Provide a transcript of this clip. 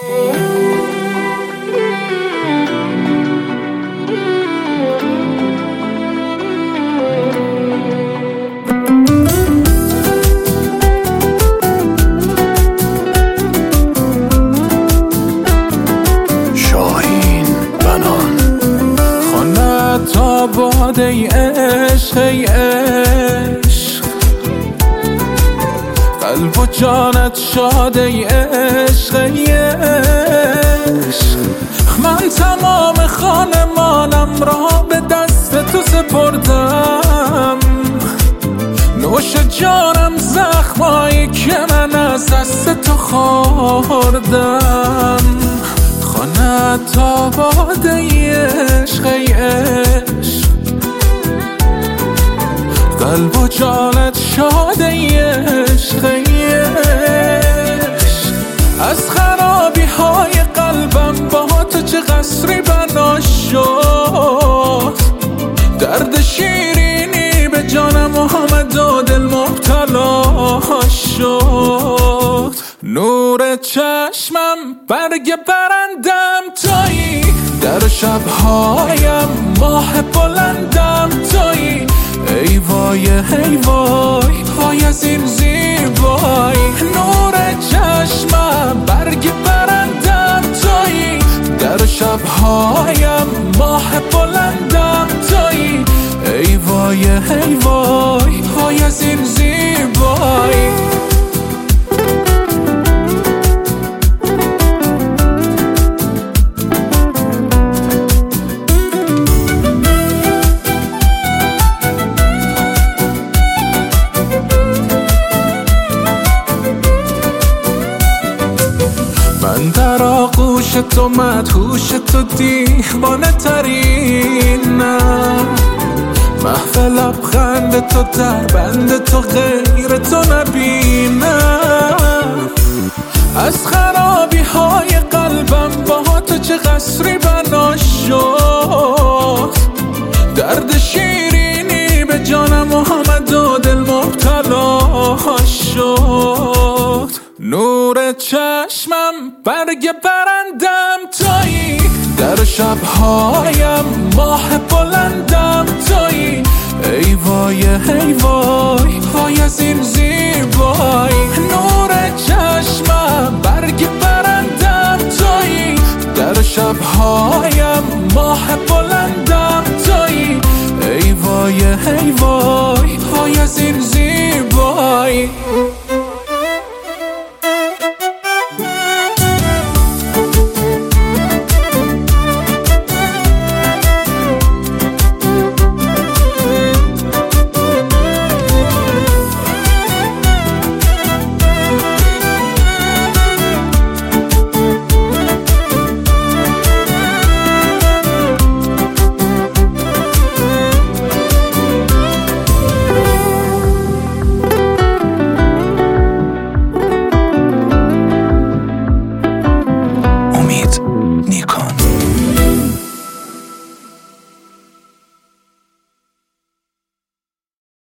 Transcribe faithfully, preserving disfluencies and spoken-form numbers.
تا باد ای عشق ای عشق، قلب و جانت شاد ای عشق ای عشق. من تمام خانمانم را به دست تو سپردم، نوش جانم زخمایی که من از دست تو خوردم. خانه تا باد ای عشق ای عشق، قلب و جانت شاد ای عشق ای عشق. از خرابی های قلبم با تو چه قصری بنا شد، درد شیرینی به جانم آمد و دل مبتلا شد. نور چشمم برگ برندم تویی، در شبهایم ماه بلندم تویی. ای وای ای وای وای از این زیبایی. نور چشمم برگ برندم تویی، در شبهایم ماه بلندم تویی. ای وای ای وای وای از این زیبایی. من در آغوش تو مدهوش تو دیوانه ترینم، محو لبخند تو در بند تو غیر تو نبینم. از خرابی های قلبم با تو چه قصری بنا شد، درد شیرینی به جانم آمد و دل مبتلا شد. نور چشمم برگ برندم تویی، در شبهایم ماه بلندم تویی. ای وای ای وای وای از این زیبایی. نور چشمم برگ برندم تویی، در شبهایم ماه بلندم تویی. ای وای ای وای وای از این زیبایی.